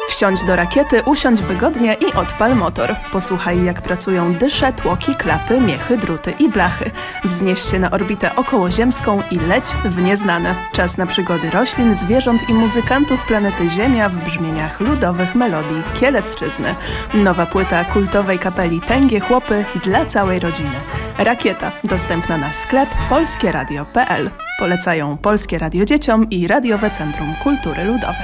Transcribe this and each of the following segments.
Wsiądź do rakiety, usiądź wygodnie i odpal motor. Posłuchaj, jak pracują dysze, tłoki, klapy, miechy, druty i blachy. Wznieś się na orbitę okołoziemską i leć w nieznane. Czas na przygody roślin, zwierząt i muzykantów planety Ziemia w brzmieniach ludowych melodii Kielecczyzny. Nowa płyta kultowej kapeli Tęgie Chłopy dla całej rodziny. Rakieta, dostępna na sklep polskieradio.pl. Polecają Polskie Radio Dzieciom i Radiowe Centrum Kultury Ludowej.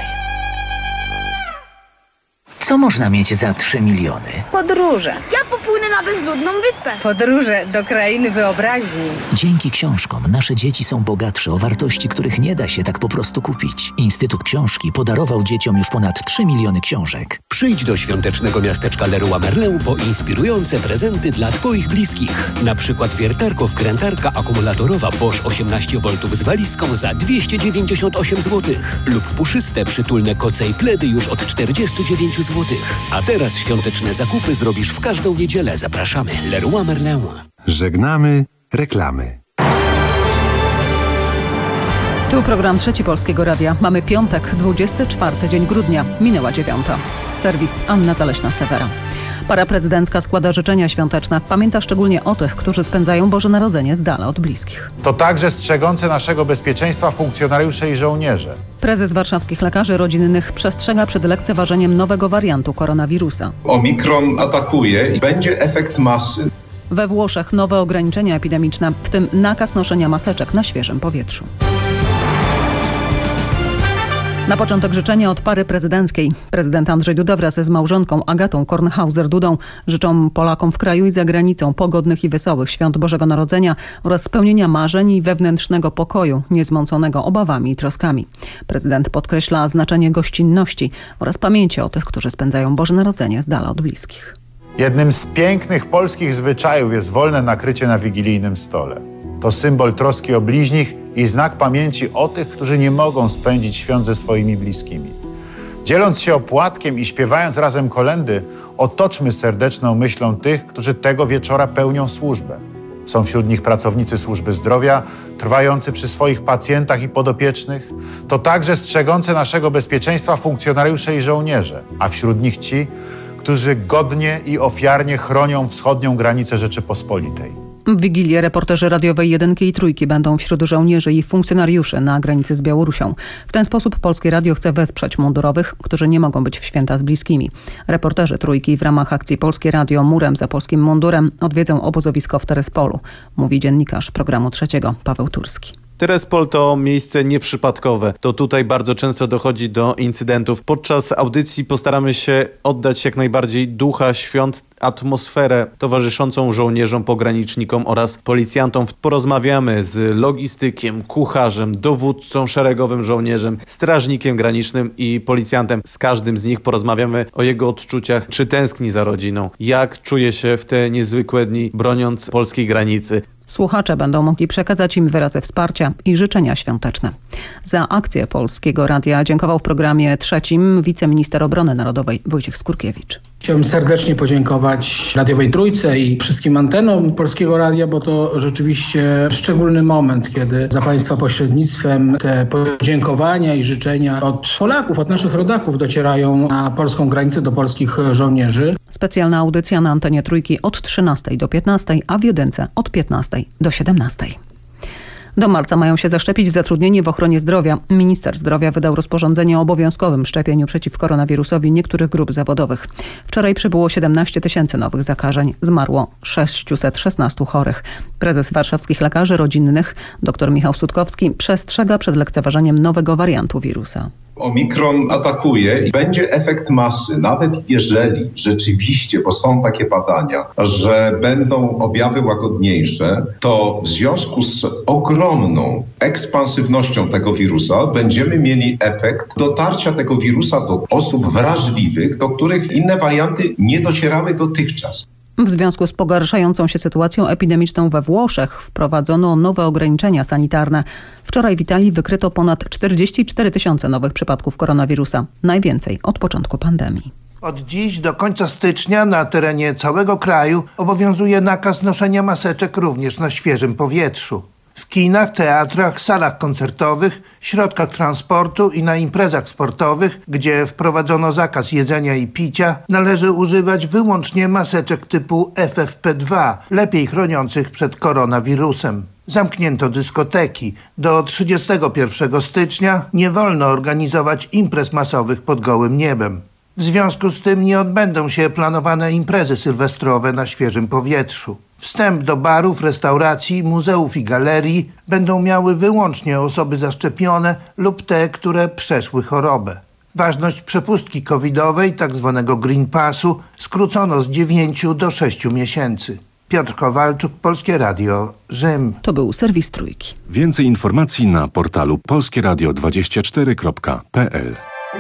Co można mieć za 3 miliony? Podróże. Ja popłynę na bezludną wyspę. Podróże do krainy wyobraźni. Dzięki książkom nasze dzieci są bogatsze o wartości, których nie da się tak po prostu kupić. Instytut Książki podarował dzieciom już ponad 3 miliony książek. Przyjdź do świątecznego miasteczka Leroy Merlin po inspirujące prezenty dla Twoich bliskich. Na przykład wiertarko-wkrętarka akumulatorowa Bosch 18V z walizką za 298 zł. Lub puszyste, przytulne koce i pledy już od 49 zł. A teraz świąteczne zakupy zrobisz w każdą niedzielę. Zapraszamy. Leroy Merlin. Żegnamy reklamy. Tu program Trzeci Polskiego Radia. Mamy piątek, 24 dzień grudnia. Minęła 9. Serwis Anna Zaleśna-Sewera. Para prezydencka składa życzenia świąteczne. Pamięta szczególnie o tych, którzy spędzają Boże Narodzenie z dala od bliskich. To także strzegące naszego bezpieczeństwa funkcjonariusze i żołnierze. Prezes warszawskich lekarzy rodzinnych przestrzega przed lekceważeniem nowego wariantu koronawirusa. Omikron atakuje i będzie efekt masy. We Włoszech nowe ograniczenia epidemiczne, w tym nakaz noszenia maseczek na świeżym powietrzu. Na początek życzenia od pary prezydenckiej. Prezydent Andrzej Duda wraz z małżonką Agatą Kornhauser-Dudą życzą Polakom w kraju i za granicą pogodnych i wesołych świąt Bożego Narodzenia oraz spełnienia marzeń i wewnętrznego pokoju, niezmąconego obawami i troskami. Prezydent podkreśla znaczenie gościnności oraz pamięci o tych, którzy spędzają Boże Narodzenie z dala od bliskich. Jednym z pięknych polskich zwyczajów jest wolne nakrycie na wigilijnym stole. To symbol troski o bliźnich i znak pamięci o tych, którzy nie mogą spędzić świąt ze swoimi bliskimi. Dzieląc się opłatkiem i śpiewając razem kolędy, otoczmy serdeczną myślą tych, którzy tego wieczora pełnią służbę. Są wśród nich pracownicy służby zdrowia, trwający przy swoich pacjentach i podopiecznych. To także strzegące naszego bezpieczeństwa funkcjonariusze i żołnierze, a wśród nich ci, którzy godnie i ofiarnie chronią wschodnią granicę Rzeczypospolitej. W Wigilię reporterzy radiowej Jedynki i Trójki będą wśród żołnierzy i funkcjonariuszy na granicy z Białorusią. W ten sposób Polskie Radio chce wesprzeć mundurowych, którzy nie mogą być w święta z bliskimi. Reporterzy Trójki w ramach akcji Polskie Radio Murem za polskim mundurem odwiedzą obozowisko w Terespolu, mówi dziennikarz programu Trzeciego Paweł Turski. Terespol to miejsce nieprzypadkowe. To tutaj bardzo często dochodzi do incydentów. Podczas audycji postaramy się oddać jak najbardziej ducha świąt, atmosferę towarzyszącą żołnierzom, pogranicznikom oraz policjantom. Porozmawiamy z logistykiem, kucharzem, dowódcą szeregowym żołnierzem, strażnikiem granicznym i policjantem. Z każdym z nich porozmawiamy o jego odczuciach, czy tęskni za rodziną, jak czuje się w te niezwykłe dni broniąc polskiej granicy. Słuchacze będą mogli przekazać im wyrazy wsparcia i życzenia świąteczne. Za akcję Polskiego Radia dziękował w programie Trzecim wiceminister obrony narodowej Wojciech Skurkiewicz. Chciałbym serdecznie podziękować Radiowej Trójce i wszystkim antenom Polskiego Radia, bo to rzeczywiście szczególny moment, kiedy za Państwa pośrednictwem te podziękowania i życzenia od Polaków, od naszych rodaków docierają na polską granicę do polskich żołnierzy. Specjalna audycja na antenie Trójki od 13 do 15, a w Jedynce od 15 do 17. Do marca mają się zaszczepić zatrudnieni w ochronie zdrowia. Minister zdrowia wydał rozporządzenie o obowiązkowym szczepieniu przeciw koronawirusowi niektórych grup zawodowych. Wczoraj przybyło 17 000 nowych zakażeń. Zmarło 616 chorych. Prezes warszawskich lekarzy rodzinnych dr Michał Sutkowski przestrzega przed lekceważeniem nowego wariantu wirusa. Omikron atakuje i będzie efekt masy, nawet jeżeli rzeczywiście, bo są takie badania, że będą objawy łagodniejsze, to w związku z ogromną ekspansywnością tego wirusa będziemy mieli efekt dotarcia tego wirusa do osób wrażliwych, do których inne warianty nie docierały dotychczas. W związku z pogarszającą się sytuacją epidemiczną we Włoszech wprowadzono nowe ograniczenia sanitarne. Wczoraj w Italii wykryto ponad 44 000 nowych przypadków koronawirusa. Najwięcej od początku pandemii. Od dziś do końca stycznia na terenie całego kraju obowiązuje nakaz noszenia maseczek również na świeżym powietrzu. W kinach, teatrach, salach koncertowych, środkach transportu i na imprezach sportowych, gdzie wprowadzono zakaz jedzenia i picia, należy używać wyłącznie maseczek typu FFP2, lepiej chroniących przed koronawirusem. Zamknięto dyskoteki. Do 31 stycznia nie wolno organizować imprez masowych pod gołym niebem. W związku z tym nie odbędą się planowane imprezy sylwestrowe na świeżym powietrzu. Wstęp do barów, restauracji, muzeów i galerii będą miały wyłącznie osoby zaszczepione lub te, które przeszły chorobę. Ważność przepustki covidowej, tzw. Green Passu, skrócono z 9 do 6 miesięcy. Piotr Kowalczuk, Polskie Radio, Rzym. To był serwis Trójki. Więcej informacji na portalu polskieradio24.pl.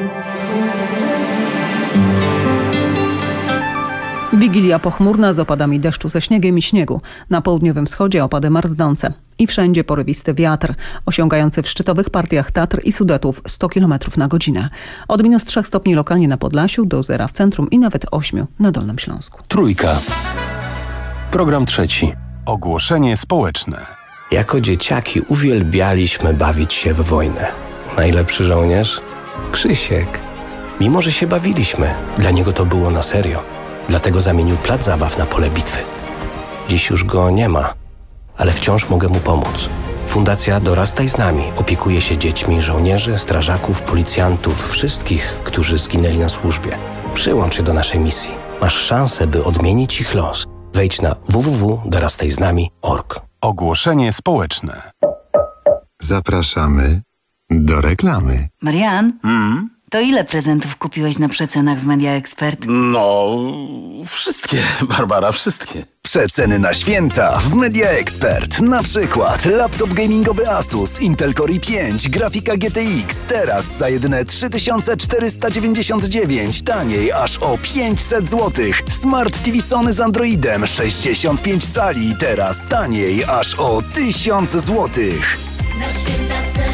Wigilia pochmurna z opadami deszczu ze śniegiem i śniegu. Na południowym wschodzie opady marznące. I wszędzie porywisty wiatr, osiągający w szczytowych partiach Tatr i Sudetów 100 km na godzinę. Od -3 stopni lokalnie na Podlasiu do 0 w centrum i nawet 8 na Dolnym Śląsku. Trójka. Program trzeci. Ogłoszenie społeczne. Jako dzieciaki uwielbialiśmy bawić się w wojnę. Najlepszy żołnierz? Krzysiek. Mimo że się bawiliśmy, dla niego to było na serio. Dlatego zamienił plac zabaw na pole bitwy. Dziś już go nie ma, ale wciąż mogę mu pomóc. Fundacja Dorastaj z nami opiekuje się dziećmi żołnierzy, strażaków, policjantów, wszystkich, którzy zginęli na służbie. Przyłącz się do naszej misji. Masz szansę, by odmienić ich los. Wejdź na www.dorastajznami.org. Ogłoszenie społeczne. Zapraszamy do reklamy. Marian, to ile prezentów kupiłeś na przecenach w Media Expert? No, wszystkie, Barbara, wszystkie. Przeceny na święta w Media Expert. Na przykład laptop gamingowy Asus Intel Core i5, grafika GTX, teraz za jedyne 3499, taniej aż o 500 zł. Smart TV Sony z Androidem 65 cali, teraz taniej aż o 1000 zł. Na święta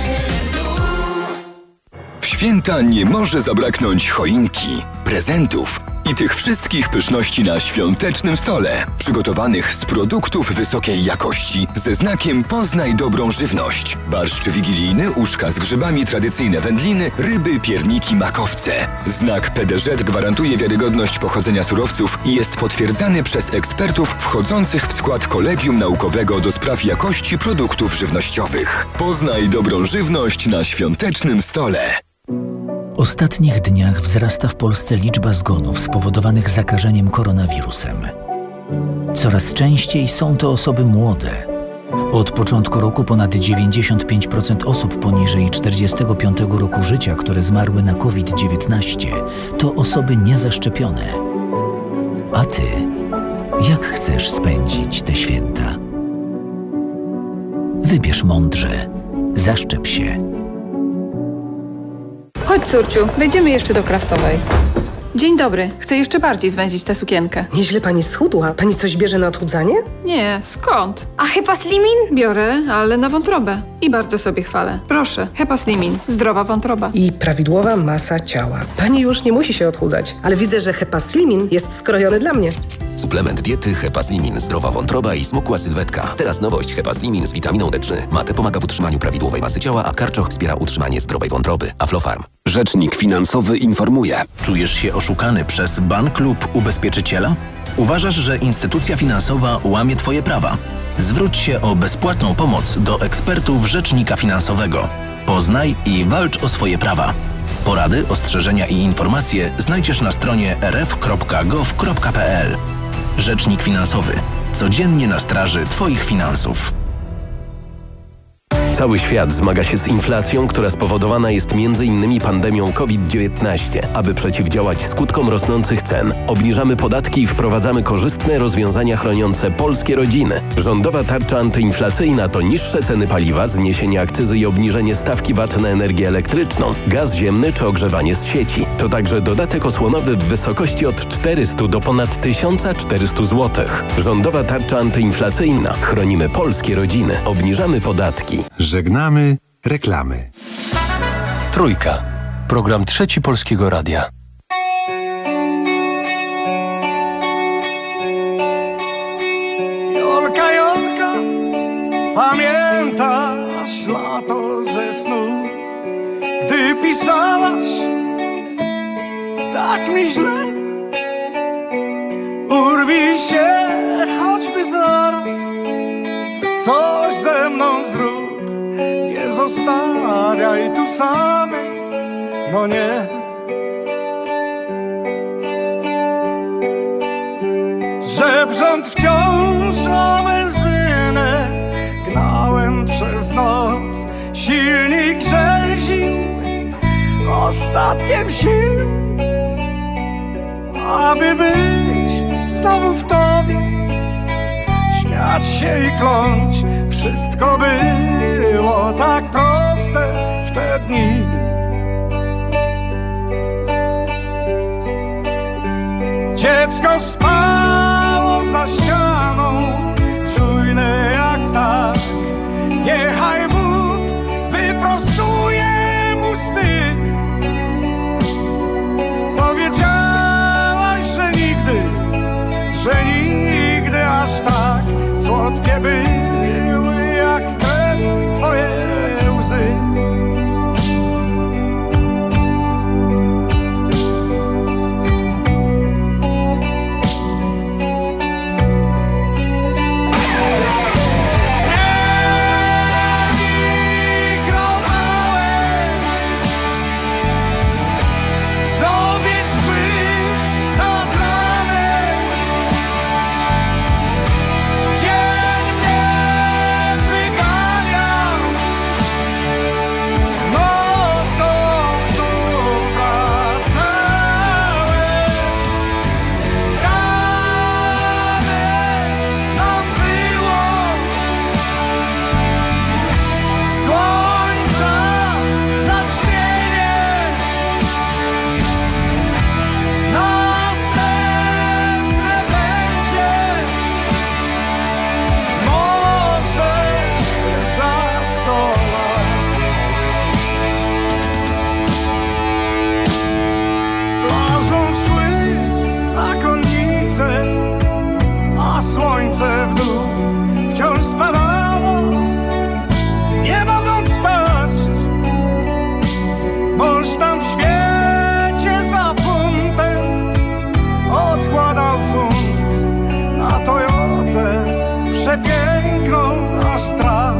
w święta nie może zabraknąć choinki, prezentów i tych wszystkich pyszności na świątecznym stole, przygotowanych z produktów wysokiej jakości ze znakiem Poznaj dobrą żywność. Barszcz wigilijny, uszka z grzybami, tradycyjne wędliny, ryby, pierniki, makowce. Znak PDŻ gwarantuje wiarygodność pochodzenia surowców i jest potwierdzany przez ekspertów wchodzących w skład Kolegium Naukowego do spraw jakości produktów żywnościowych. Poznaj dobrą żywność na świątecznym stole. W ostatnich dniach wzrasta w Polsce liczba zgonów spowodowanych zakażeniem koronawirusem. Coraz częściej są to osoby młode. Od początku roku ponad 95% osób poniżej 45 roku życia, które zmarły na COVID-19, to osoby niezaszczepione. A ty, jak chcesz spędzić te święta? Wybierz mądrze. Zaszczep się. Chodź, córciu, wejdziemy jeszcze do Krawcowej. Dzień dobry, chcę jeszcze bardziej zwęzić tę sukienkę. Nieźle pani schudła. Pani coś bierze na odchudzanie? Nie, skąd? A Hepaslimin? Biorę, ale na wątrobę. I bardzo sobie chwalę. Proszę, Hepaslimin, zdrowa wątroba. I prawidłowa masa ciała. Pani już nie musi się odchudzać, ale widzę, że Hepaslimin jest skrojony dla mnie. Suplement diety Hepaslimin, zdrowa wątroba i smukła sylwetka. Teraz nowość Hepaslimin z witaminą D3. Mate pomaga w utrzymaniu prawidłowej masy ciała, a karczoch wspiera utrzymanie zdrowej wątroby. Aflofarm. Rzecznik finansowy informuje. Czujesz się oszukany przez bank lub ubezpieczyciela? Uważasz, że instytucja finansowa łamie Twoje prawa? Zwróć się o bezpłatną pomoc do ekspertów Rzecznika Finansowego. Poznaj i walcz o swoje prawa. Porady, ostrzeżenia i informacje znajdziesz na stronie rf.gov.pl. Rzecznik Finansowy. Codziennie na straży Twoich finansów. Cały świat zmaga się z inflacją, która spowodowana jest m.in. pandemią COVID-19. Aby przeciwdziałać skutkom rosnących cen, obniżamy podatki i wprowadzamy korzystne rozwiązania chroniące polskie rodziny. Rządowa tarcza antyinflacyjna to niższe ceny paliwa, zniesienie akcyzy i obniżenie stawki VAT na energię elektryczną, gaz ziemny czy ogrzewanie z sieci. To także dodatek osłonowy w wysokości od 400 do ponad 1400 zł. Rządowa tarcza antyinflacyjna. Chronimy polskie rodziny. Obniżamy podatki. Żegnamy reklamy. Trójka. Program trzeci Polskiego Radia. Jolka, Jolka, pamiętam wymazałaś lato ze snu, gdy pisałaś tak mi źle. Urwij się choćby zaraz, coś ze mną zrób, nie zostawiaj tu samej, no nie. Żebrząc wciąż o benzynę, gnałem przez noc, silnik grzęził ostatkiem sił, aby być znowu w tobie, śmiać się i kląć. Wszystko było tak proste w te dni. Dziecko spało za ścianą, czujne jak ptak. Niechaj Bóg wyprostuje mu sny. Powiedziałaś, że nigdy aż tak słodkie były jak krew twoje łzy. W dół wciąż spadało, nie mogąc spaść. Mąż tam w świecie za funtem odkładał funt na Toyotę przepiękną aż strach.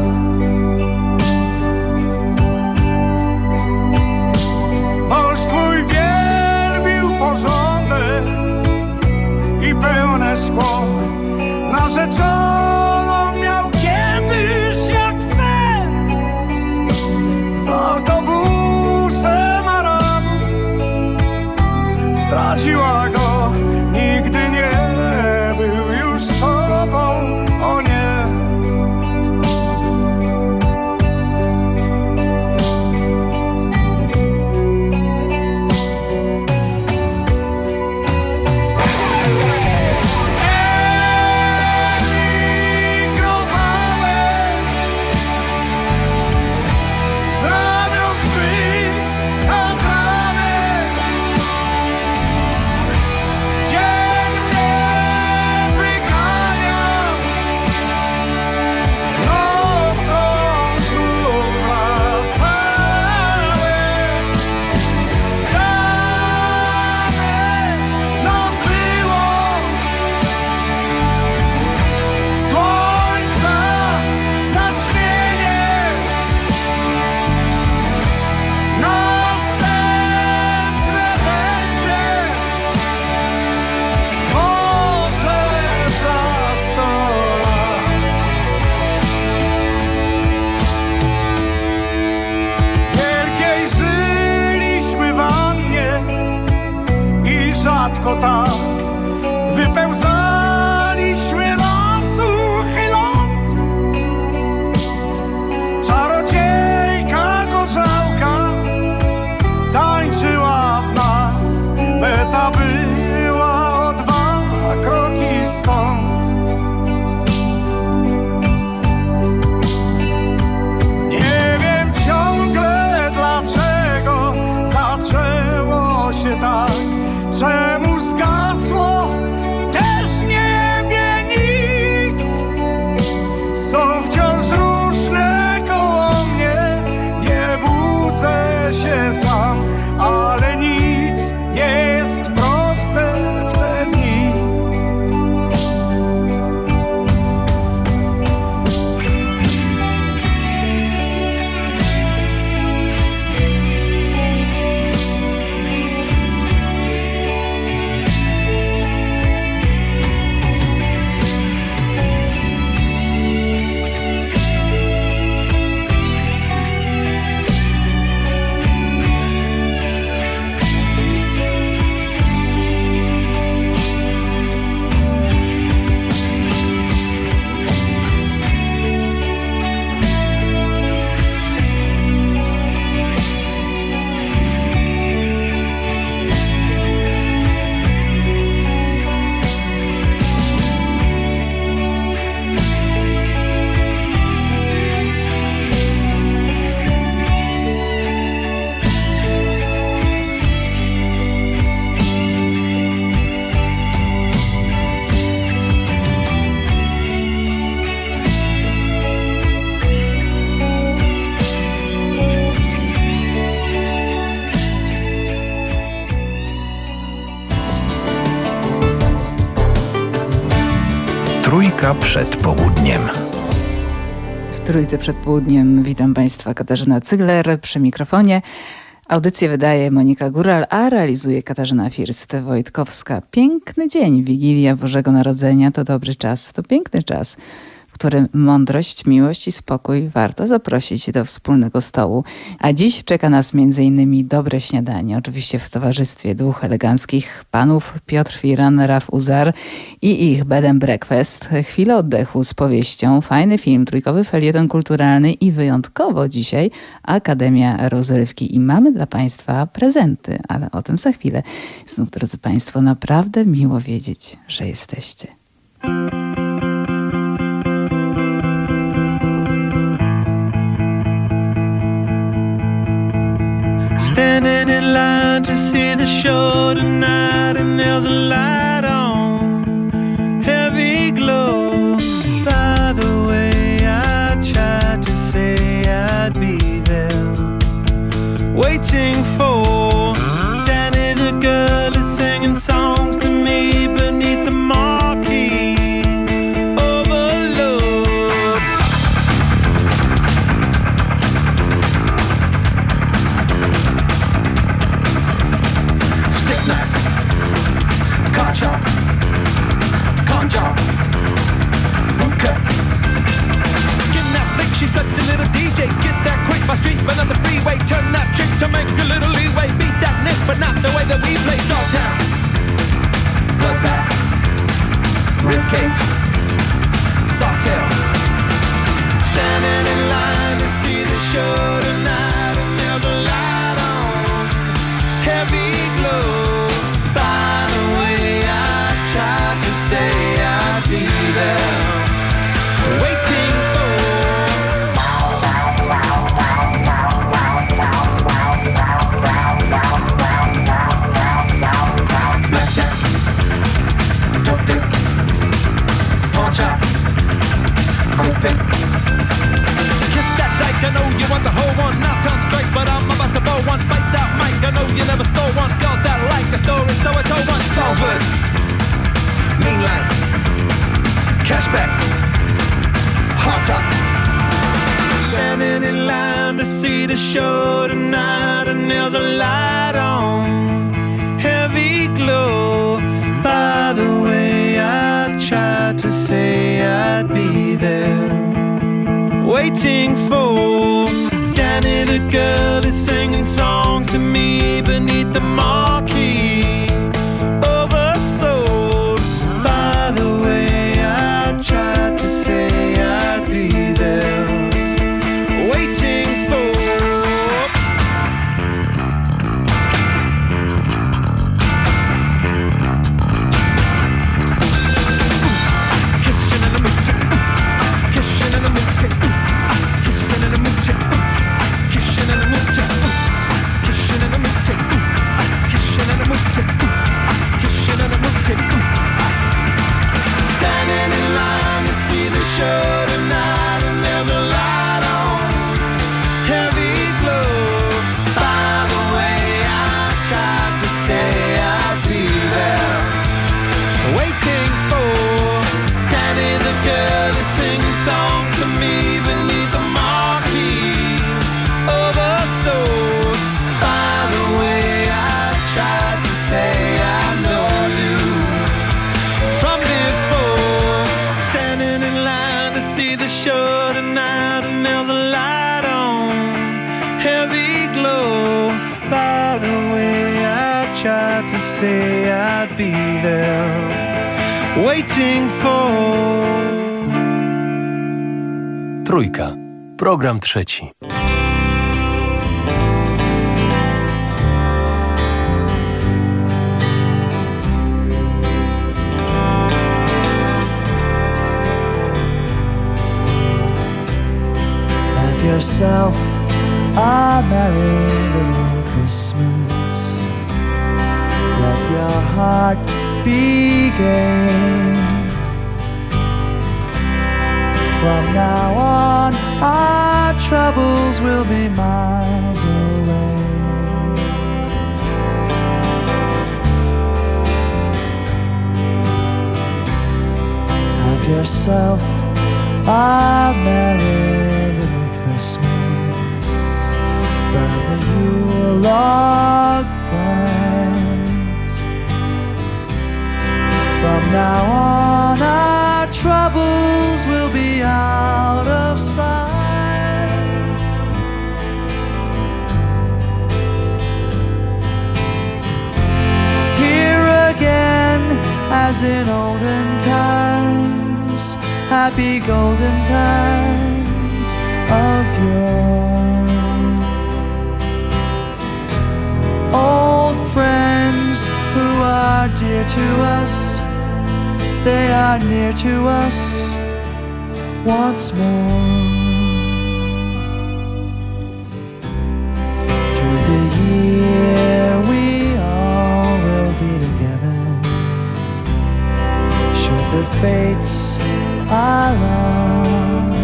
Mąż twój wielbił porządek i pełne szkło. Narzeczoną miał kiedyś jak sen, z autobusem Arabów straciła go, nigdy nie był już sobą, o nie. Rzadko tak wypełzaliśmy na suchy ląd. Czarodziejka gorzałka tańczyła w nas, meta była o 2 kroki stąd. Nie wiem ciągle dlaczego zaczęło się tak. Czemu zgasło, też nie wie nikt. Są wciąż różne koło Trójka przed południem. W Trójce przed południem witam Państwa, Katarzyna Cygler przy mikrofonie. Audycję wydaje Monika Góral, a realizuje Katarzyna First-Wojtkowska. Piękny dzień, Wigilia Bożego Narodzenia to dobry czas, to piękny czas, w którym mądrość, miłość i spokój warto zaprosić do wspólnego stołu. A dziś czeka nas m.in. dobre śniadanie, oczywiście w towarzystwie dwóch eleganckich panów, Piotr Firan, Raf Uzar i ich bed and breakfast. Chwilę oddechu z powieścią, fajny film, trójkowy felieton kulturalny i wyjątkowo dzisiaj Akademia Rozrywki. I mamy dla Państwa prezenty, ale o tym za chwilę. Znów, drodzy Państwo, naprawdę miło wiedzieć, że jesteście. Standing in line to see the show tonight, and there's a light on, heavy glow. By the way, I tried to say I'd be there, waiting for Danny the girl is singing songs to me beneath the marquee. Overload. Stick knife, car chop, con job, hookah. Skin that flick, she's such a little DJ. Get that quick, my street, but not the freeway. Turn that trick to make a little leeway. Beat that nick, but not the way that we play. Dogtown, bloodbath, ribcage, softail. Standing in line to see the show tonight, and there's a light on, heavy glow. By the way, I tried to say I'd be there, waiting for blackjack, dope dick, pawn shop, quick. Kiss that dyke, I know you want the whole one. Now turn straight, but I'm about to blow one. Bite that mic, I know you never stole one. Girls that like the story, so I told one. Salford, mainline, cashback, hot top. Standing in line to see the show tonight, and there's a light on, heavy glow. By the way, I tried to say I'd be there, waiting for Danny the girl is singing songs to me beneath the marquee. Oversold. By the way, I tried to say I'd be there, waiting for standing in line to see the show tonight, and there's a light on, heavy glow. By the way, I tried to say I'd be there, waiting for Danny the girl to sing songs to me beneath the marquee. Oversold. By the way, I tried to say I know you from before. Standing in line to see the show tonight, and there's a light on, heavy glow. By the way, I tried to say I'd be there, waiting for. Trójka. Program trzeci. Have yourself a merry little Christmas. Let your heart be gay. From now on, our troubles will be miles away. Have yourself a merry little Christmas. Burn the Yule log bright. From now on our troubles will be out of sight. As in olden times, happy golden times of yore. Old friends who are dear to us, they are near to us once more. Through the year we all will be together, the fates allow,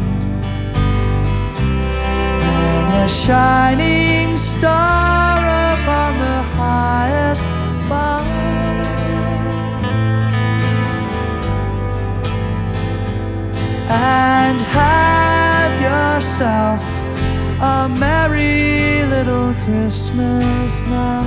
and a shining star upon the highest bough, and have yourself a merry little Christmas now.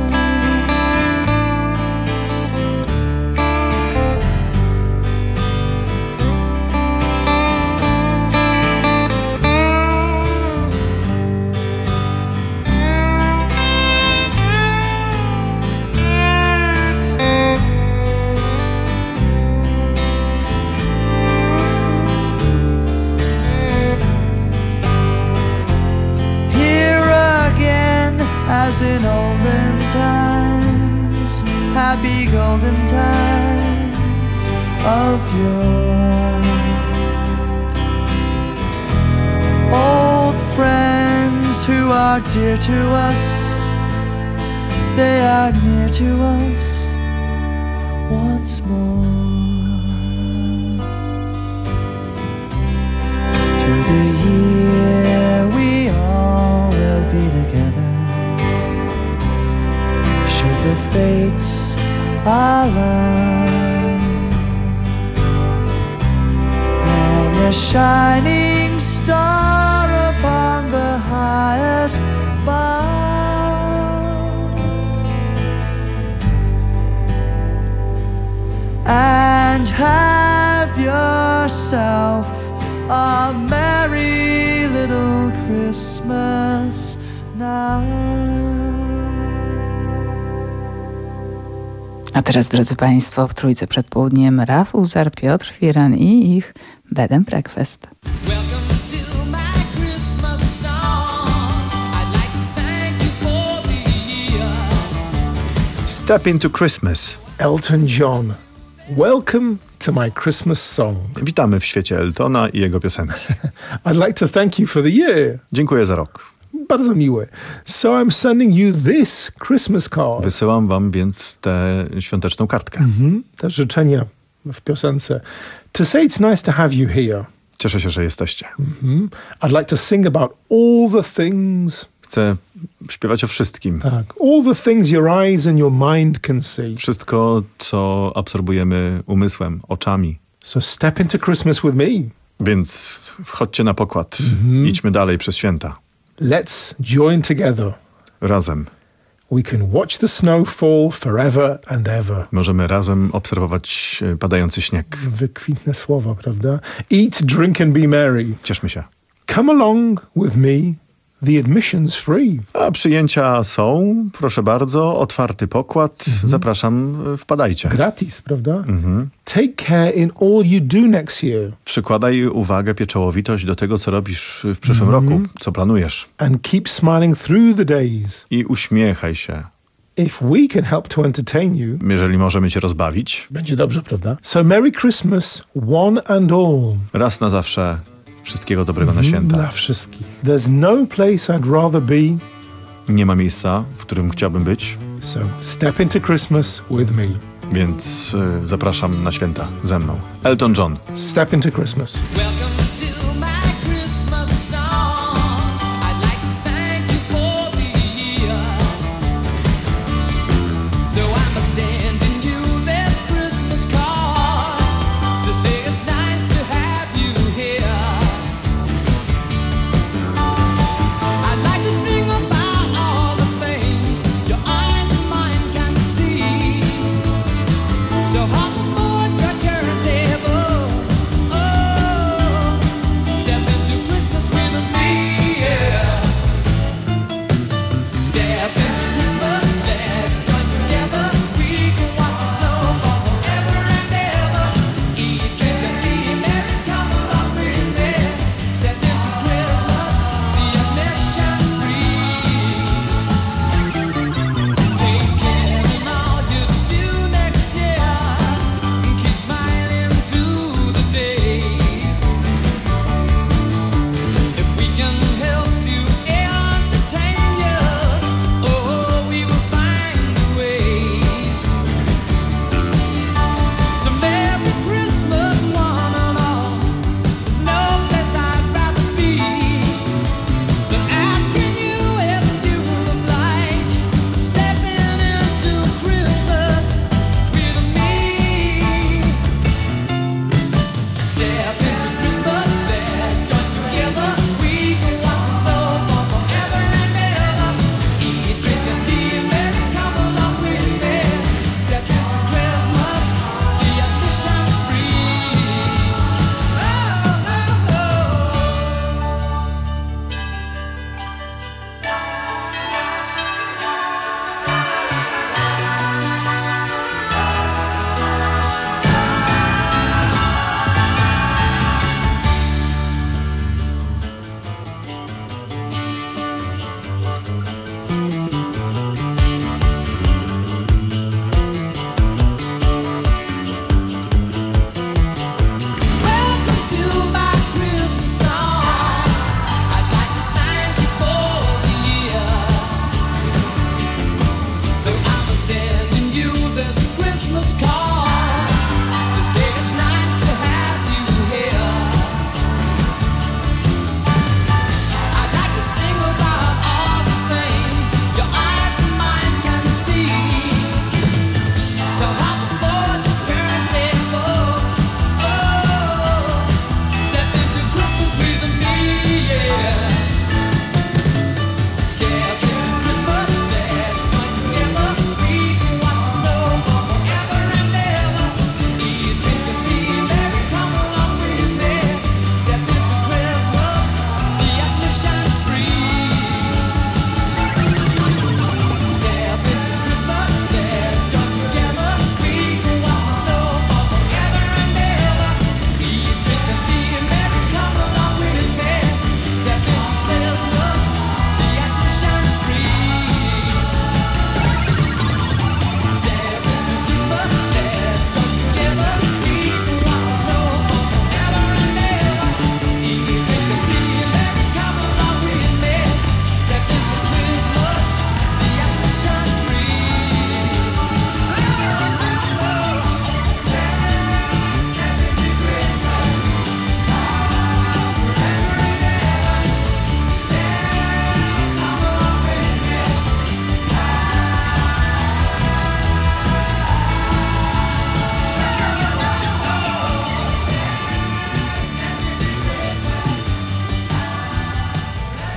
As in olden times, happy golden times of yore. Old friends who are dear to us, they are near to us once more. Through the year we all will be together, the fates allow, and a shining star upon the highest bough, and have yourself a merry little Christmas now. A teraz, drodzy Państwo, w Trójce przed południem Rafał Zar, Piotr Firan i ich Bed and Breakfast. Step into Christmas. Elton John. Welcome to my Christmas song. Witamy w świecie Eltona i jego piosenki. I'd like to thank you for the year. Dziękuję za rok. Bardzo miłe. So I'm sending you this Christmas card. Wysyłam wam więc tę świąteczną kartkę. Te życzenia w piosence. To say it's nice to have you here. Cieszę się, że jesteście. I'd like to sing about all the things. Chcę śpiewać o wszystkim. Tak. All the things your eyes and your mind can see. Wszystko, co absorbujemy umysłem, oczami. So step into Christmas with me. Więc wchodźcie na pokład. Idźmy dalej przez święta. Let's join together. Razem. We can watch the snow fall forever and ever. Możemy razem obserwować padający śnieg. Wykwintne słowa, prawda? Eat, drink and be merry. Cieszmy się. Come along with me. The admission's free. A przyjęcia są, proszę bardzo, otwarty pokład. Zapraszam, wpadajcie. Gratis, prawda? Take care in all you do next year. Przykładaj uwagę, pieczołowitość do tego, co robisz w przyszłym roku, co planujesz. And keep smiling through the days. I uśmiechaj się. If we can help to entertain you, jeżeli możemy cię rozbawić, będzie dobrze, prawda? So Merry Christmas, one and all. Raz na zawsze. Wszystkiego dobrego na święta. Dla wszystkich. There's no place I'd rather be. Nie ma miejsca, w którym chciałbym być. So step into Christmas with me. Więc zapraszam na święta ze mną. Elton John. Step into Christmas. So I'm sending you this Christmas card to say it's not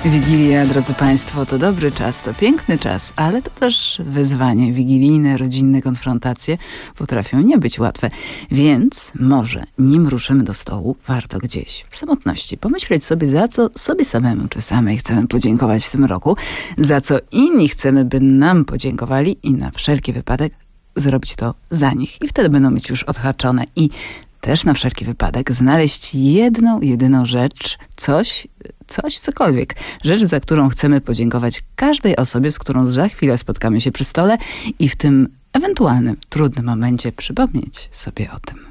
Wigilia, drodzy Państwo, to dobry czas, to piękny czas, ale to też wyzwanie. Wigilijne, rodzinne konfrontacje potrafią nie być łatwe. Więc może, nim ruszymy do stołu, warto gdzieś w samotności pomyśleć sobie, za co sobie samemu czy samej chcemy podziękować w tym roku, za co inni chcemy, by nam podziękowali i na wszelki wypadek zrobić to za nich. I wtedy będą mieć już odhaczone. I też na wszelki wypadek znaleźć jedną, jedyną rzecz, cokolwiek. Rzecz, za którą chcemy podziękować każdej osobie, z którą za chwilę spotkamy się przy stole i w tym ewentualnym, trudnym momencie przypomnieć sobie o tym.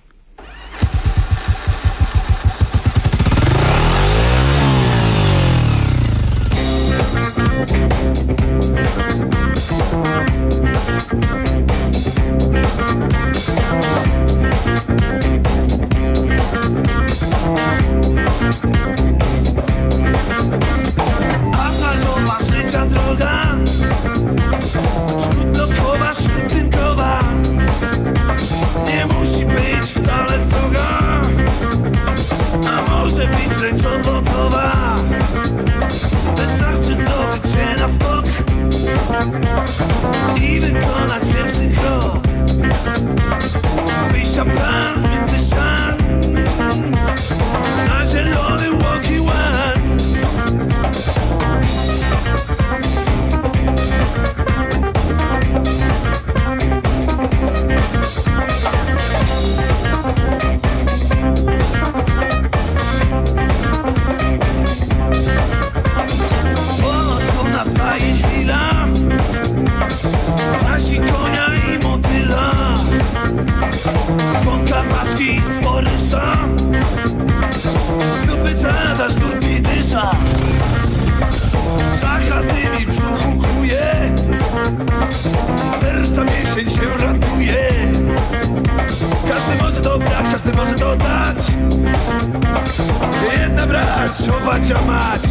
Asfaltowa życia droga, śródlokowa, śródtynkowa, nie musi być wcale sroga, a może być wręcz odlotowa. Wystarczy zdobyć się na skok i wykonać pierwszy krok. Wyjścia plan z między ścian na zielony walkie one. Oto nastaje chwila, nasi konia i motyla, bąka ważki z porysza, stopy czada, żdut mi dysza, szachatymi w brzuchu kuje, serca mięsień się ratuje. Każdy może to brać, każdy może to dać, jedna brać, chować, a mać.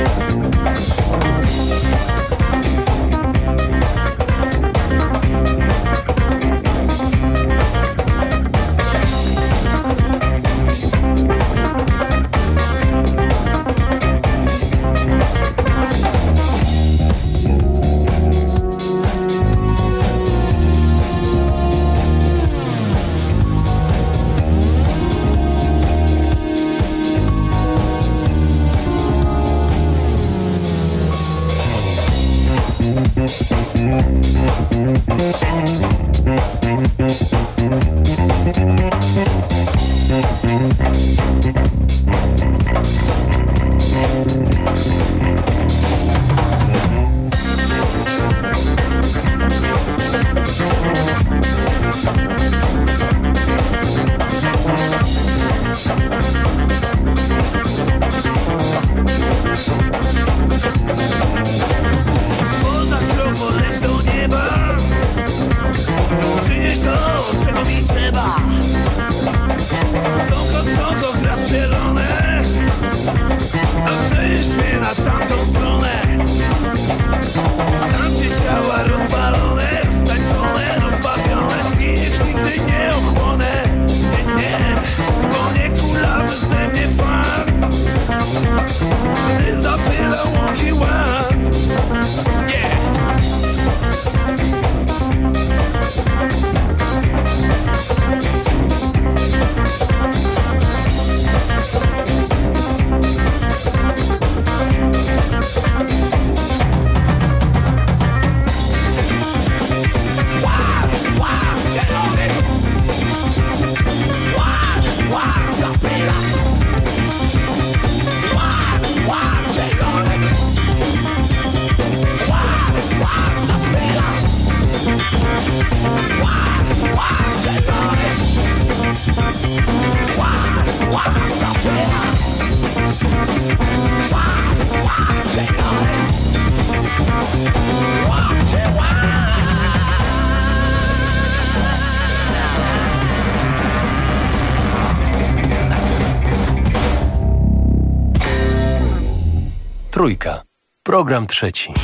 Trójka. Program trzeci.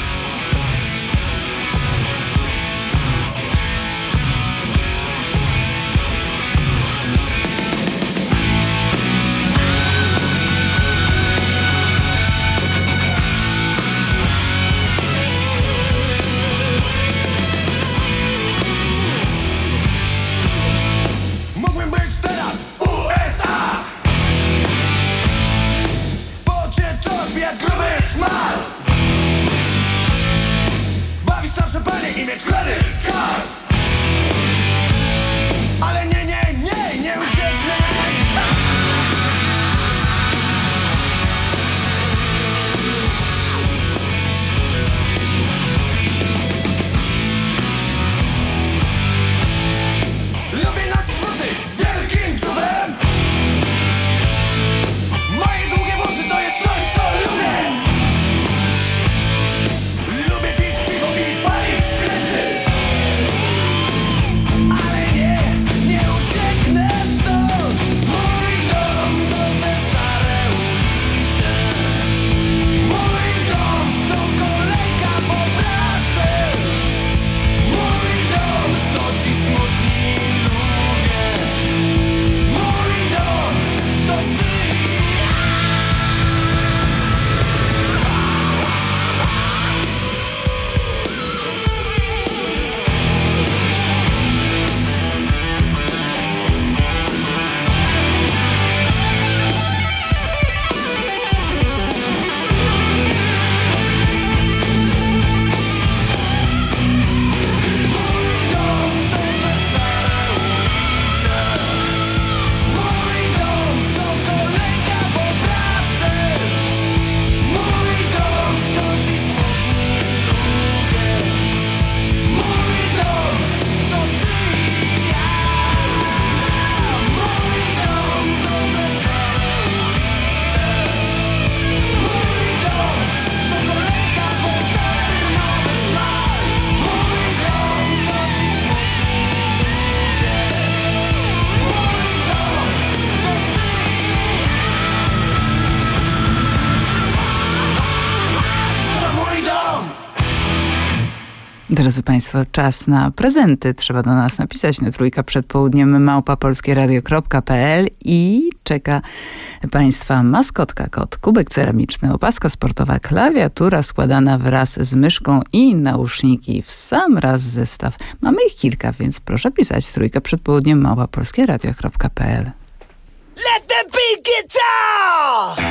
Drodzy Państwo, czas na prezenty. Trzeba do nas napisać na trójka przed południem @polskieradio.pl i czeka Państwa maskotka kot, kubek ceramiczny, opaska sportowa, klawiatura składana wraz z myszką i nauszniki w sam raz zestaw. Mamy ich kilka, więc proszę pisać trójka przed południem @polskieradio.pl. Let the beat guitar!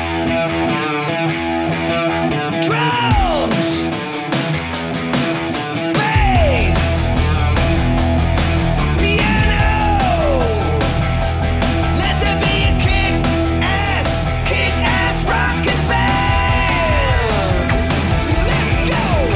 Drums! Bass! Piano! Let there be a kick-ass rockin' band! Let's go!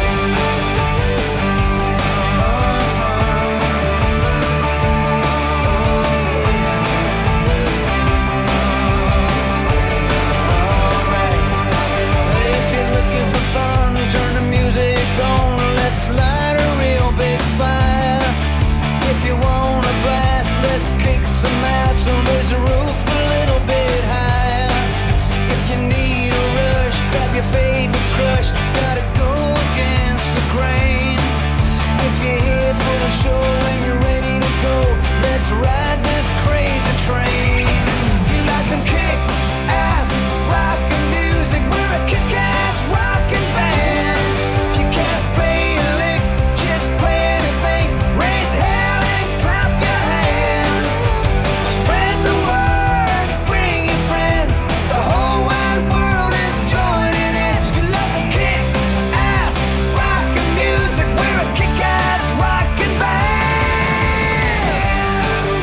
If you're looking for fun, turn the music on. Let's light a real big fire. If you want a blast, let's kick some ass and raise the roof a little bit higher. If you need a rush, grab your favorite crush. Gotta go against the grain. If you're here for the show and you're ready to go, let's ride this crazy train. If you like some kick-ass rockin' music, we're a kick-ass rockin' band. If you can't play a lick, just play anything. Raise hell and clap your hands. Spread the word, bring your friends. The whole wide world is joining in. If you love some kick-ass rockin' music, we're a kick-ass rockin' band.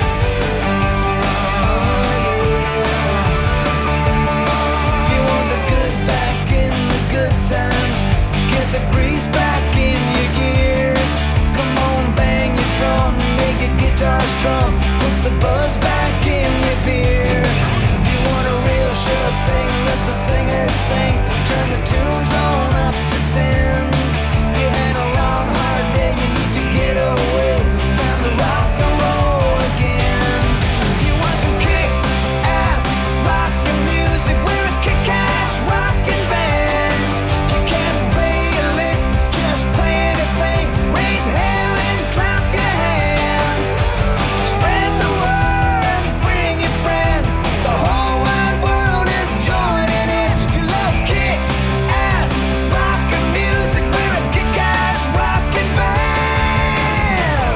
If you want the good back in the good times, get the grease back in your gears. Come on, bang your drum, make your guitar strum. Put the buzz back in your beer. If you want a real sure thing, let the singers sing. Turn the tunes on up to 10. If you had a long hard day, you need to get away. It's time to rock and roll again. If you want some kick-ass rockin' music, we're a kick-ass rockin' band. If you can't play a lick, just play anything. Raise hell and clap your hands. Spread the word, bring your friends. The whole wide world is joining in. If you love kick-ass rockin' music, we're a kick-ass rockin' band.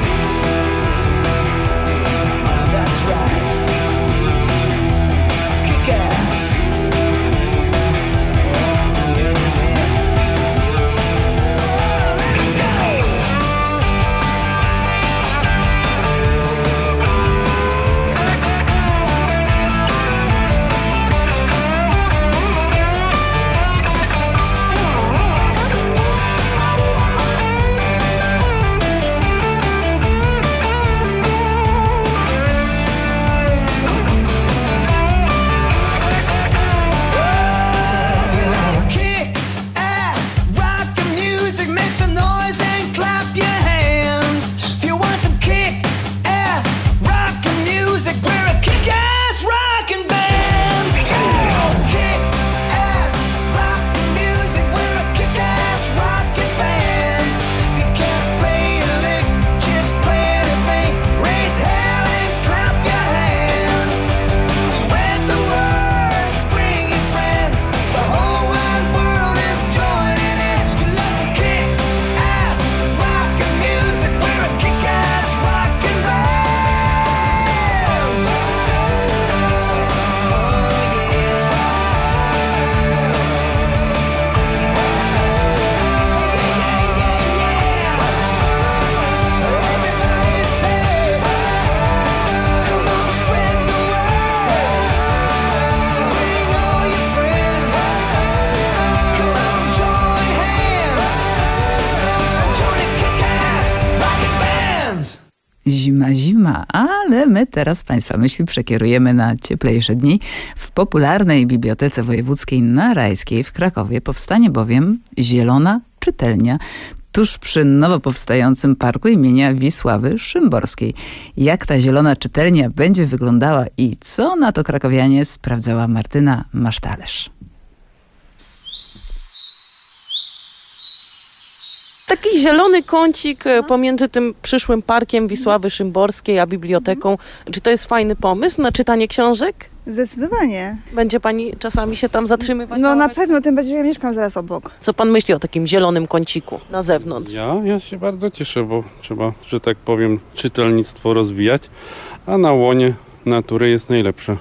That's right. Kick-ass. Let's go! If you like kick-ass rockin' music, make some noise and clap your hands. If you want some kick-ass rockin' music, we're a kick-ass rockin' band. Kick-ass rockin' music, we're a kick-ass rockin' band. If you can't play a lick, just play anything. Raise hell and clap your hands. Spread the word, bring your friends. The whole wide world is joining in. If you love some kick-ass rockin' music, we're a kick-ass rockin' band. Everybody say, come on, spread the word. Bring all your friends. Come on, join hands. And join the kick-ass rockin' bands. Zima, ale my teraz Państwa myśli przekierujemy na cieplejsze dni. W popularnej Bibliotece Wojewódzkiej na Rajskiej w Krakowie powstanie bowiem zielona czytelnia tuż przy nowo powstającym parku imienia Wisławy Szymborskiej. Jak ta zielona czytelnia będzie wyglądała i co na to krakowianie, sprawdzała Martyna Masztalerz. The Taki zielony kącik pomiędzy tym przyszłym parkiem Wisławy Szymborskiej a biblioteką. Czy to jest fajny pomysł na czytanie książek? Zdecydowanie. Będzie pani czasami się tam zatrzymywać? No na pewno, tym bardziej, że ja mieszkam zaraz obok. Co pan myśli o takim zielonym kąciku na zewnątrz? Ja się bardzo cieszę, bo trzeba, że tak powiem, czytelnictwo rozwijać, a na łonie natury jest najlepsze.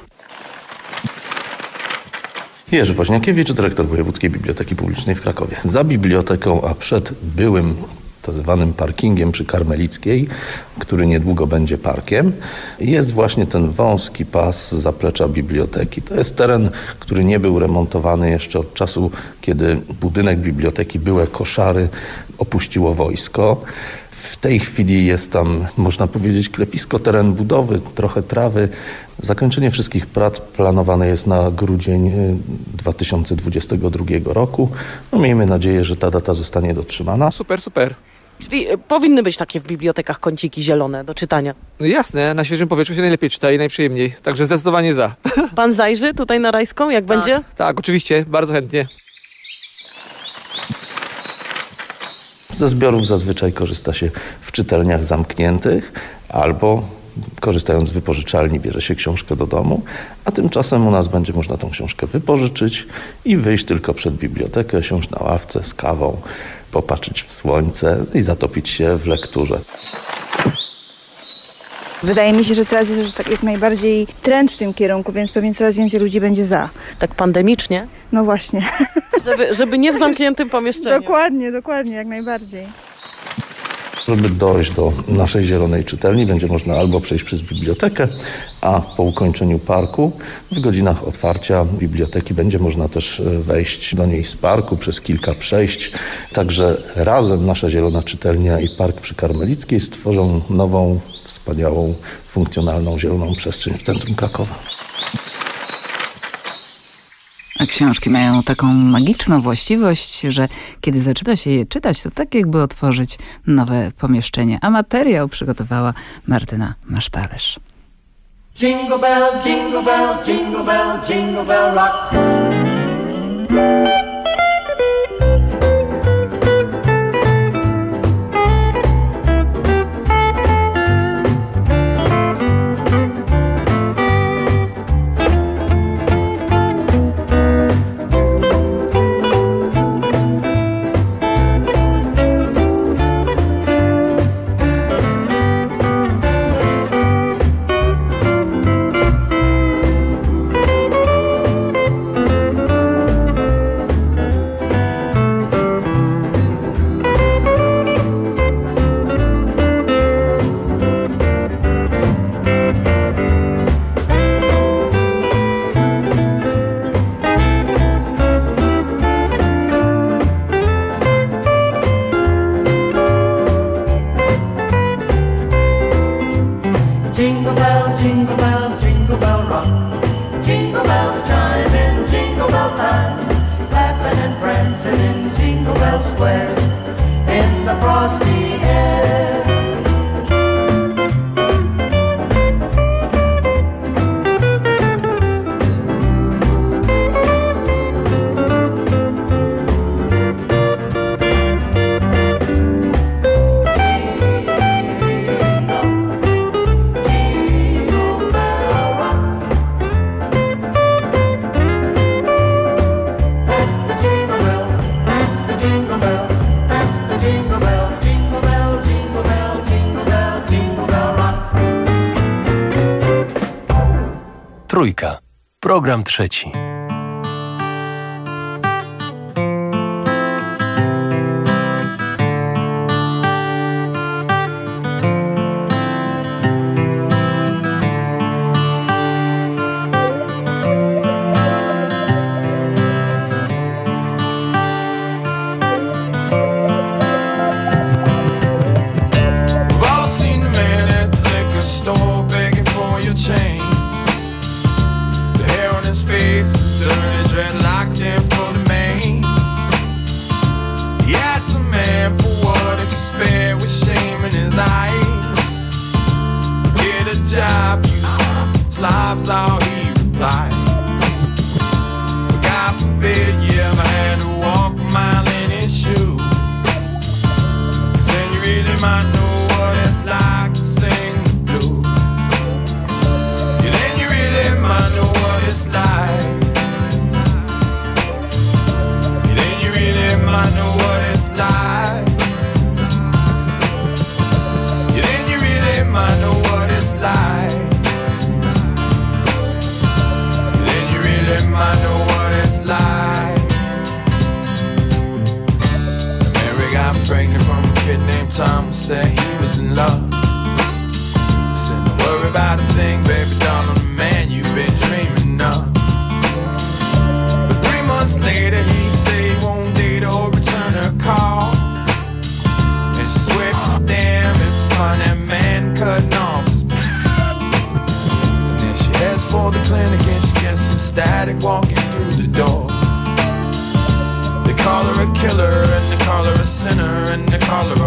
Jerzy Woźniakiewicz, dyrektor Wojewódzkiej Biblioteki Publicznej w Krakowie. Za biblioteką, a przed byłym zwanym parkingiem przy Karmelickiej, który niedługo będzie parkiem, jest właśnie ten wąski pas zaplecza biblioteki. To jest teren, który nie był remontowany jeszcze od czasu, kiedy budynek biblioteki, były koszary, opuściło wojsko. W tej chwili jest tam, można powiedzieć, klepisko, teren budowy, trochę trawy. Zakończenie wszystkich prac planowane jest na grudzień 2022 roku. No, miejmy nadzieję, że ta data zostanie dotrzymana. Super. Czyli powinny być takie w bibliotekach kąciki zielone do czytania. No jasne, na świeżym powietrzu się najlepiej czyta i najprzyjemniej. Także zdecydowanie za. Pan zajrzy tutaj na Rajską, jak będzie? Tak, oczywiście, bardzo chętnie. Ze zbiorów zazwyczaj korzysta się w czytelniach zamkniętych albo korzystając z wypożyczalni bierze się książkę do domu, a tymczasem u nas będzie można tą książkę wypożyczyć i wyjść tylko przed bibliotekę, siąść na ławce z kawą, popatrzeć w słońce i zatopić się w lekturze. Wydaje mi się, że teraz jest tak jak najbardziej trend w tym kierunku, więc pewnie coraz więcej ludzi będzie za. Tak pandemicznie? No właśnie. Żeby nie w zamkniętym pomieszczeniu. Dokładnie, jak najbardziej. Żeby dojść do naszej zielonej czytelni, będzie można albo przejść przez bibliotekę, a po ukończeniu parku w godzinach otwarcia biblioteki będzie można też wejść do niej z parku przez kilka przejść. Także razem nasza zielona czytelnia i park przy Karmelickiej stworzą nową, wspaniałą, funkcjonalną zieloną przestrzeń w centrum Krakowa. A książki mają taką magiczną właściwość, że kiedy zaczyna się je czytać, to tak jakby otworzyć nowe pomieszczenie. A materiał przygotowała Martyna Masztalerz. Jingle bell, jingle bell, jingle bell, jingle bell rock. Trójka. Program trzeci. everything, baby doll, I'm the man you've been dreaming of. But 3 months later he say he won't date or return her call. And she swear, damn, if I find that man cutting off his and then she heads for the clinic and she gets some static walking through the door. They call her a killer and they call her a sinner and they call her a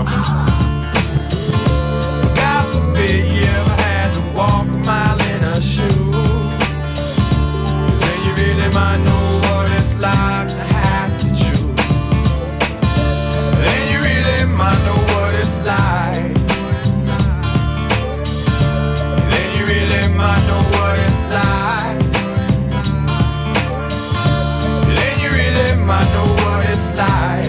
God forbid you ever had to walk a mile in her shoes, 'cause then you really might know what it's like to have to choose. Then you really might know what it's like. Then you really might know what it's like. Then you really might know what it's like.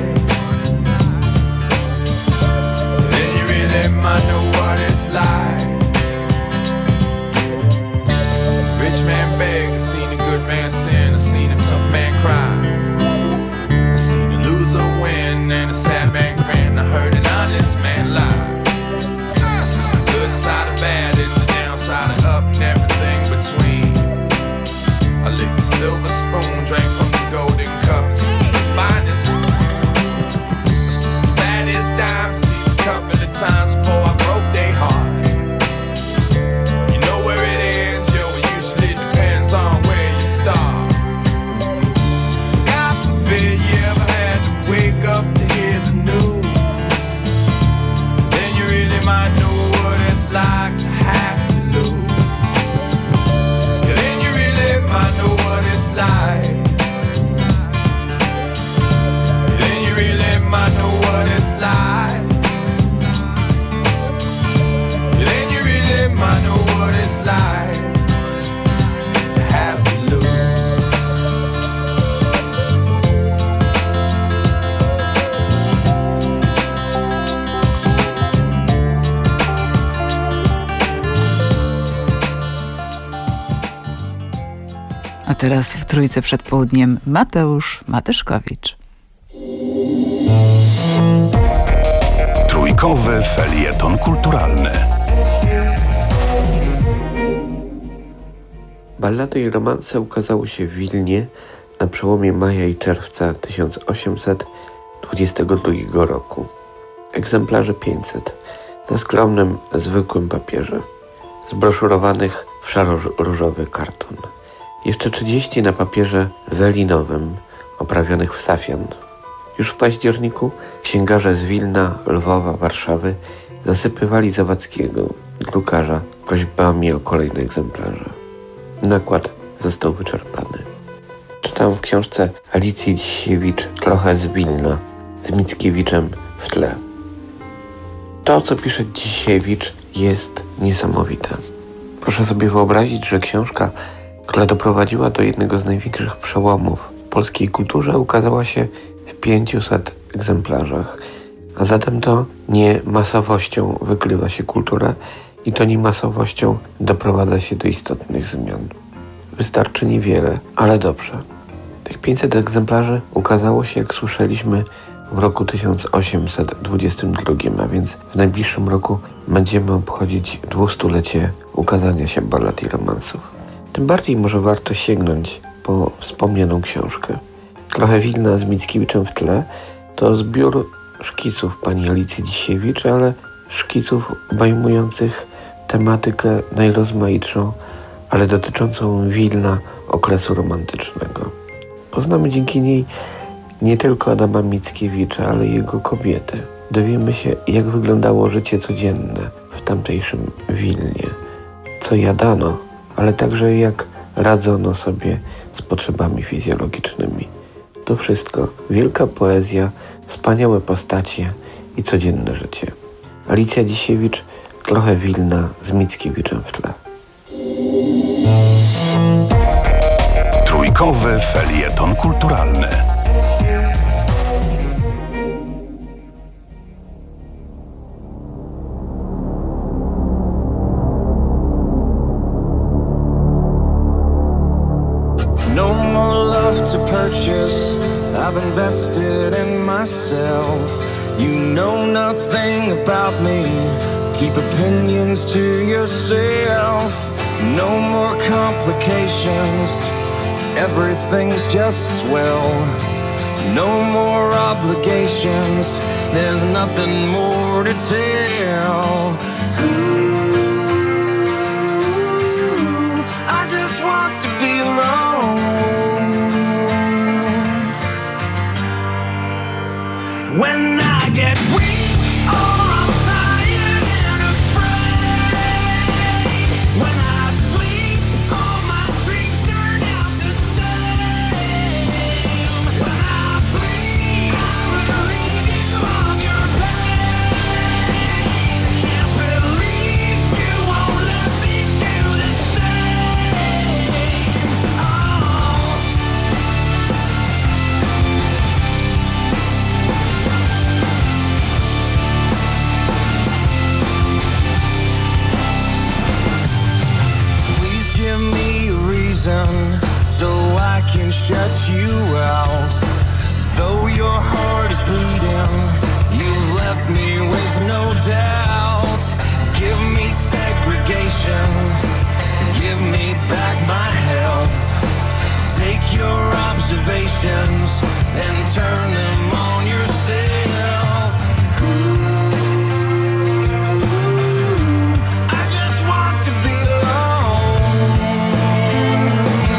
Then you really might know what it's like. I seen a rich man beg, I seen a good man sin, I seen a tough man cry, I seen a loser win and a sad man grin, I heard an honest man lie. I seen the good side of bad and the downside of up and everything between. I licked the silver spoon, drank from the golden cup, and seen the finest baddest dimes these couple of times before I broke their heart. You know where it ends, yo, it usually depends on where you start. God forbid you ever had to wake up to hear the news, then you really might know what it's like to have to lose. Yeah, then you really might know what it's like. Yeah, then you really might know what it's like. Yeah, then you really might know what it's like to have to lose. A teraz w Trójce przed południem Mateusz Matyszkowicz. Trójkowy felieton kulturalny. Ballady i romanse ukazały się w Wilnie na przełomie maja i czerwca 1822 roku. Egzemplarzy 500 na skromnym, zwykłym papierze, zbroszurowanych w szaro-różowy karton. Jeszcze 30 na papierze welinowym, oprawionych w safian. Już w październiku księgarze z Wilna, Lwowa, Warszawy zasypywali Zawadzkiego, drukarza, prośbami o kolejne egzemplarze. Nakład został wyczerpany. Czytam w książce Alicji Dzisiewicz trochę z Wilna, z Mickiewiczem w tle. To, co pisze Dzisiewicz, jest niesamowite. Proszę sobie wyobrazić, że książka, która doprowadziła do jednego z największych przełomów w polskiej kulturze, ukazała się w 500 egzemplarzach. A zatem to nie masowością wykrywa się kultura i to nie masowością doprowadza się do istotnych zmian. Wystarczy niewiele, ale dobrze. Tych 500 egzemplarzy ukazało się, jak słyszeliśmy, w roku 1822, a więc w najbliższym roku będziemy obchodzić 200-lecie ukazania się ballad i romansów. Tym bardziej może warto sięgnąć po wspomnianą książkę. Trochę Wilna z Mickiewiczem w tle to zbiór szkiców pani Alicji Dzisiewicz, ale szkiców obejmujących tematykę najrozmaitszą, ale dotyczącą Wilna okresu romantycznego. Poznamy dzięki niej nie tylko Adama Mickiewicza, ale i jego kobiety. Dowiemy się, jak wyglądało życie codzienne w tamtejszym Wilnie, co jadano, ale także jak radzono sobie z potrzebami fizjologicznymi. To wszystko wielka poezja, wspaniałe postacie i codzienne życie. Alicja Dzisiewicz, trochę Wilna z Mickiewiczem w tle. Trójkowy felieton kulturalny. No more love to purchase, I've invested in myself. You know nothing about me, keep opinions to yourself. No more complications, everything's just swell. No more obligations, there's nothing more to tell. I just want to be alone. When I get weak or I'm tired and afraid, when I sleep all my dreams turn out the same. When I bleed, I relieve you of your pain. Can't believe you won't let me do the same. Oh. Please give me a reason so I can shut you out. Though your heart is bleeding, you've left me with no doubt. Give me segregation, give me back my health. Take your observations and turn them on yourself. I just want to be alone.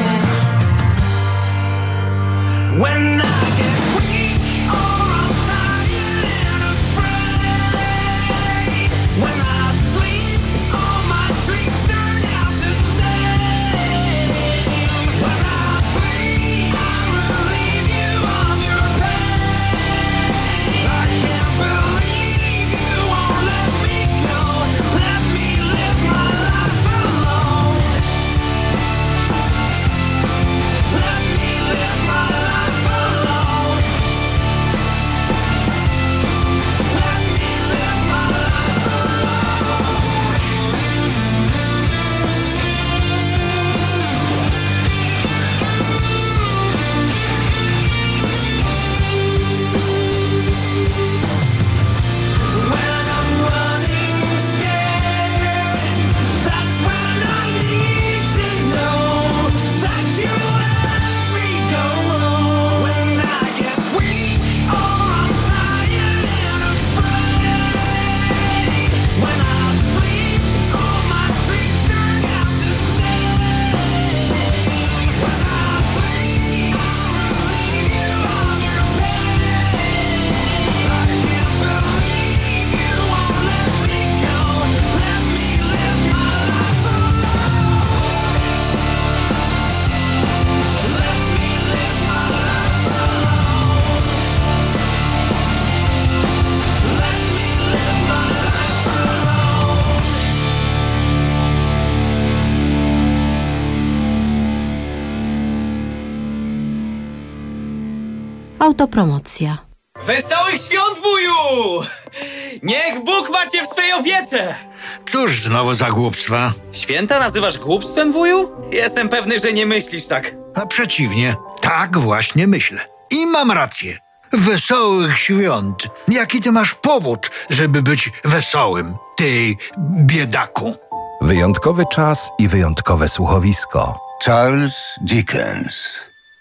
When I get weak or I'm tired and afraid, when I sleep, all my dreams turn out the same. When I bleed, I relieve you of your pain. I can't believe you won't let me go. Let me live my life alone. Let me live my life alone. Let me live my life When I'm running scared, that's when I need to know that you'll let me go. When I get weak or I'm tired and afraid, when I sleep, all my dreams turn out the same. When I bleed, I relieve you of your pain. I can't believe you won't let me go. Let me live my life alone. Let me live my life alone. Let me live my life alone. Autopromocja. Wesołych świąt, wuju! Niech Bóg ma cię w swej opiece! Cóż znowu za głupstwa? Święta nazywasz głupstwem, wuju? Jestem pewny, że nie myślisz tak. A przeciwnie, tak właśnie myślę. I mam rację. Wesołych świąt. Jaki ty masz powód, żeby być wesołym, ty biedaku? Wyjątkowy czas i wyjątkowe słuchowisko. Charles Dickens.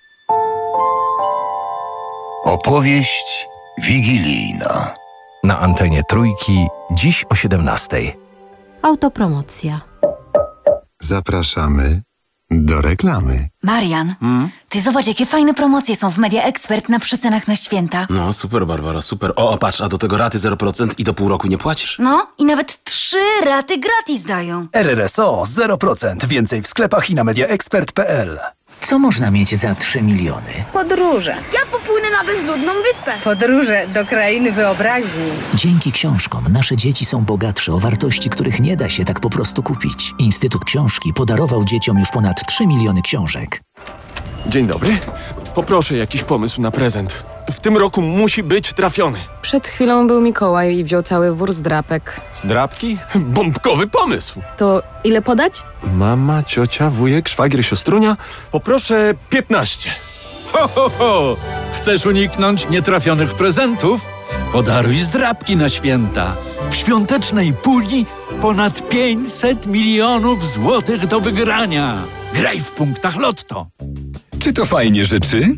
Opowieść wigilijna. Na antenie Trójki, dziś o 17:00. Autopromocja. Zapraszamy do reklamy. Marian, ty zobacz, jakie fajne promocje są w Media Expert na przecenach na święta. No, super, Barbara, super. O, patrz, a do tego raty 0% i do pół roku nie płacisz. No, i nawet 3 raty gratis dają. RRSO 0%. Więcej w sklepach i na mediaexpert.pl. Co można mieć za 3 miliony? Podróże. Ja popłynę na bezludną wyspę. Podróże do krainy wyobraźni. Dzięki książkom nasze dzieci są bogatsze o wartości, których nie da się tak po prostu kupić. Instytut Książki podarował dzieciom już ponad 3 miliony książek. Dzień dobry. Poproszę jakiś pomysł na prezent. W tym roku musi być trafiony. Przed chwilą był Mikołaj i wziął cały wór zdrapek. Zdrapki? Bombkowy pomysł. To ile podać? Mama, ciocia, wujek, szwagier, siostrunia. Poproszę 15. Ho, ho, ho! Chcesz uniknąć nietrafionych prezentów? Podaruj zdrapki na święta. W świątecznej puli ponad 500 milionów złotych do wygrania. Graj w punktach Lotto. Czy to fajnie rzeczy?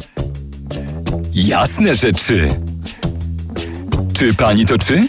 Jasne rzeczy. Czy pani to czy?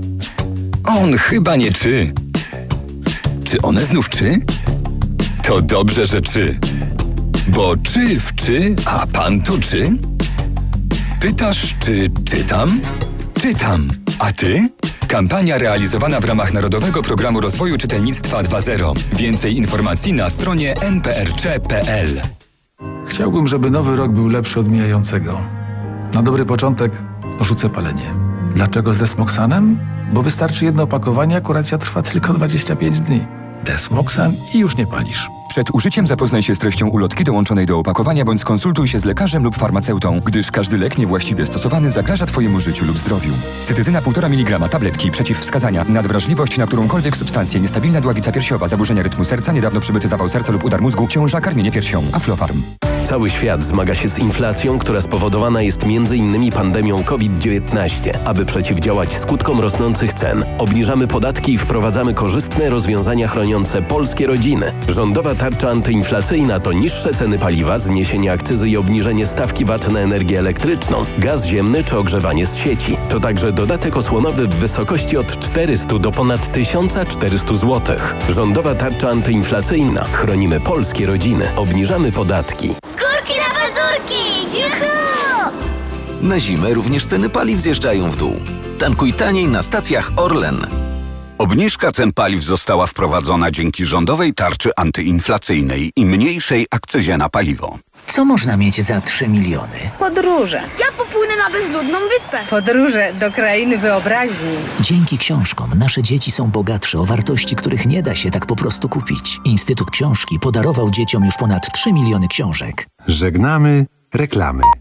On chyba nie czy. Czy one znów czy? To dobrze, że czy. Bo czy w czy, a pan to czy? Pytasz, czy czytam? Czytam. A ty? Kampania realizowana w ramach Narodowego Programu Rozwoju Czytelnictwa 2.0. Więcej informacji na stronie nprc.pl. Chciałbym, żeby nowy rok był lepszy od mijającego. Na dobry początek rzucę palenie. Dlaczego z Desmoxanem? Bo wystarczy jedno opakowanie, a kuracja trwa tylko 25 dni. Desmoxan i już nie palisz. Przed użyciem zapoznaj się z treścią ulotki dołączonej do opakowania bądź skonsultuj się z lekarzem lub farmaceutą, gdyż każdy lek niewłaściwie stosowany zagraża Twojemu życiu lub zdrowiu. Cytyzyna 1,5 mg tabletki, przeciwwskazania, nadwrażliwość na którąkolwiek substancję, niestabilna dławica piersiowa, zaburzenia rytmu serca, niedawno przybyty zawał serca lub udar mózgu, ciąża, karmienie piersią. Aflofarm. Cały świat zmaga się z inflacją, która spowodowana jest m.in. pandemią COVID-19. Aby przeciwdziałać skutkom rosnących cen, obniżamy podatki i wprowadzamy korzystne rozwiązania chroniące polskie rodziny. Rządowa tarcza antyinflacyjna to niższe ceny paliwa, zniesienie akcyzy i obniżenie stawki VAT na energię elektryczną, gaz ziemny czy ogrzewanie z sieci. To także dodatek osłonowy w wysokości od 400 do ponad 1400 zł. Rządowa tarcza antyinflacyjna. Chronimy polskie rodziny. Obniżamy podatki. Skórki na pazurki! Juhu! Na zimę również ceny paliw zjeżdżają w dół. Tankuj taniej na stacjach Orlen. Obniżka cen paliw została wprowadzona dzięki rządowej tarczy antyinflacyjnej i mniejszej akcyzie na paliwo. Co można mieć za 3 miliony? Podróże. Ja popłynę na bezludną wyspę. Podróże do krainy wyobraźni. Dzięki książkom nasze dzieci są bogatsze o wartości, których nie da się tak po prostu kupić. Instytut Książki podarował dzieciom już ponad 3 miliony książek. Żegnamy reklamy.